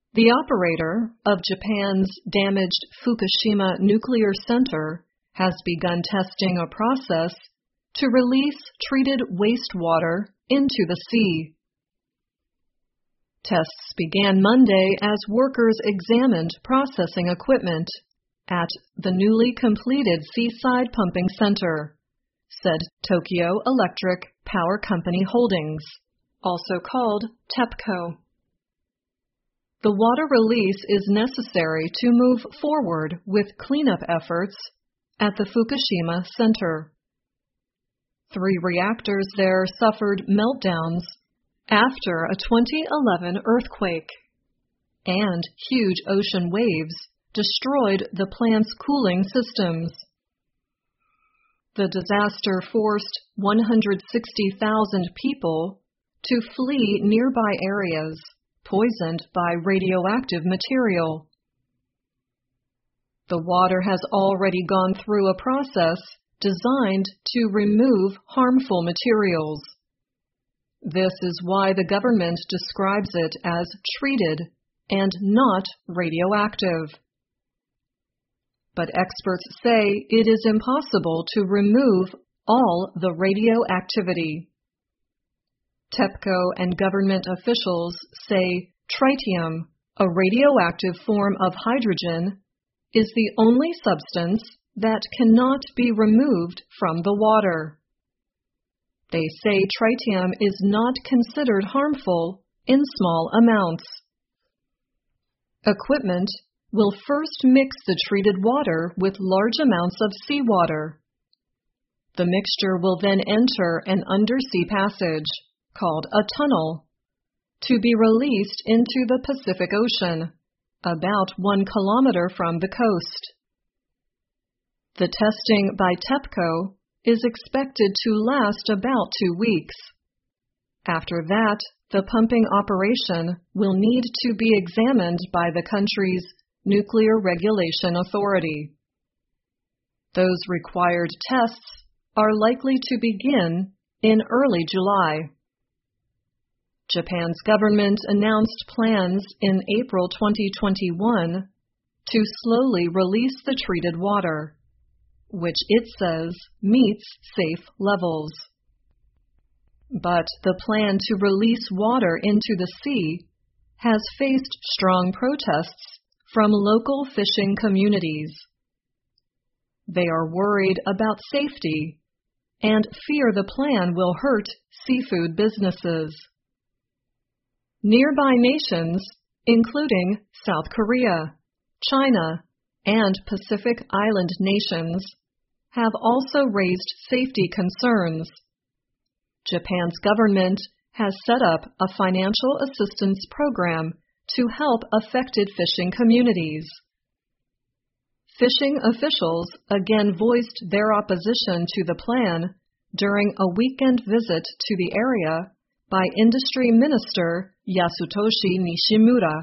The operator of Japan's damaged Fukushima nuclear center has begun testing a process to release treated wastewater into the sea. Tests began Monday as workers examined processing equipment at the newly completed Seaside Pumping Center, said Tokyo Electric Power Company Holdings, also called TEPCO. The water release is necessary to move forward with cleanup efforts at the Fukushima Center. 3 reactors there suffered meltdowns after a 2011 earthquake, and huge ocean waves destroyed the plant's cooling systems. The disaster forced 160,000 people to flee nearby areas poisoned by radioactive material. The water has already gone through a process designed to remove harmful materials. This is why the government describes it as treated and not radioactive. But experts say it is impossible to remove all the radioactivity. TEPCO and government officials say tritium, a radioactive form of hydrogen, is the only substance that cannot be removed from the water. They say tritium is not considered harmful in small amounts. Equipment will first mix the treated water with large amounts of seawater. The mixture will then enter an undersea passage, called a tunnel, to be released into the Pacific Ocean, about 1 kilometer from the coast. The testing by TEPCO is expected to last about 2 weeks. After that, the pumping operation will need to be examined by the country's Nuclear Regulation Authority. Those required tests are likely to begin in early July. Japan's government announced plans in April 2021 to slowly release the treated water, which it says meets safe levels. But the plan to release water into the sea has faced strong protests from local fishing communities. They are worried about safety and fear the plan will hurt seafood businesses. Nearby nations, including South Korea, China, and Pacific Island nations, have also raised safety concerns. Japan's government has set up a financial assistance program to help affected fishing communities. Fishing officials again voiced their opposition to the plan during a weekend visit to the area by Industry Minister Yasutoshi Nishimura.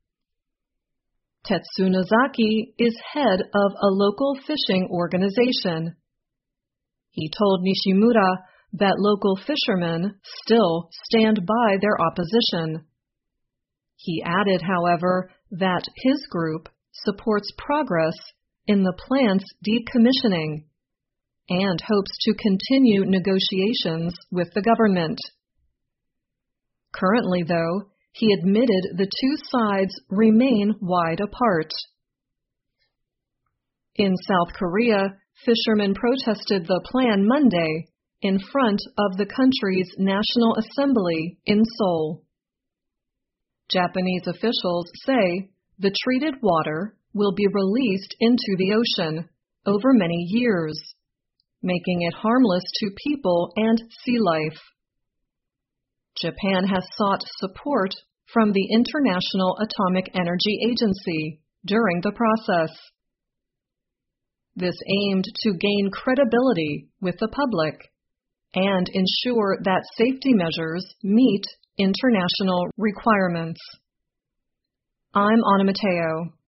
Tetsunozaki is head of a local fishing organization. He told Nishimura that local fishermen still stand by their opposition. He added, however, that his group supports progress in the plant's decommissioning and hopes to continue negotiations with the government. Currently, though, he admitted the two sides remain wide apart. In South Korea, fishermen protested the plan Monday in front of the country's National Assembly in Seoul. Japanese officials say the treated water will be released into the ocean over many years, making it harmless to people and sea life. Japan has sought support from the International Atomic Energy Agency during the process. This aimed to gain credibility with the public and ensure that safety measures meet international requirements. I'm Ana Mateo.